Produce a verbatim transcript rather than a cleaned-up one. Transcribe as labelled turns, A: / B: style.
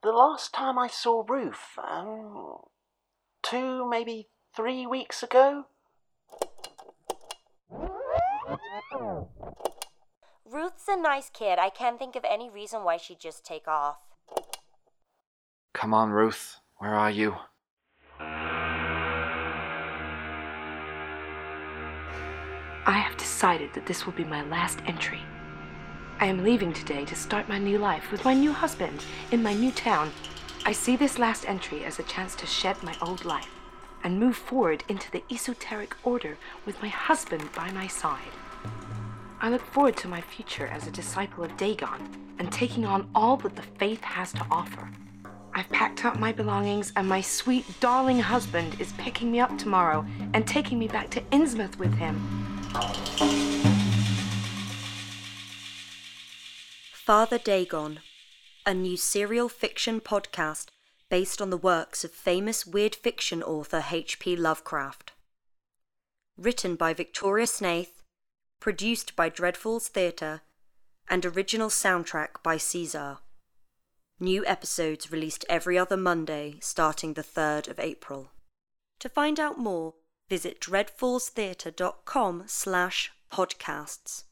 A: the last time I saw Ruth, um, two, maybe three weeks ago.
B: Ruth's a nice kid. I can't think of any reason why she'd just take off.
C: Come on, Ruth. Where are you?
D: I have decided that this will be my last entry. I am leaving today to start my new life with my new husband in my new town. I see this last entry as a chance to shed my old life and move forward into the esoteric order with my husband by my side. I look forward to my future as a disciple of Dagon and taking on all that the faith has to offer. I've packed up my belongings and my sweet, darling husband is picking me up tomorrow and taking me back to Innsmouth with him.
B: Father Dagon, a new serial fiction podcast based on the works of famous weird fiction author H P Lovecraft. Written by Victoria Snaith, produced by Dreadfuls Theatre, and original soundtrack by Caesar. New episodes released every other Monday starting the third of April. To find out more, visit dreadfulstheatre dot com slash podcasts.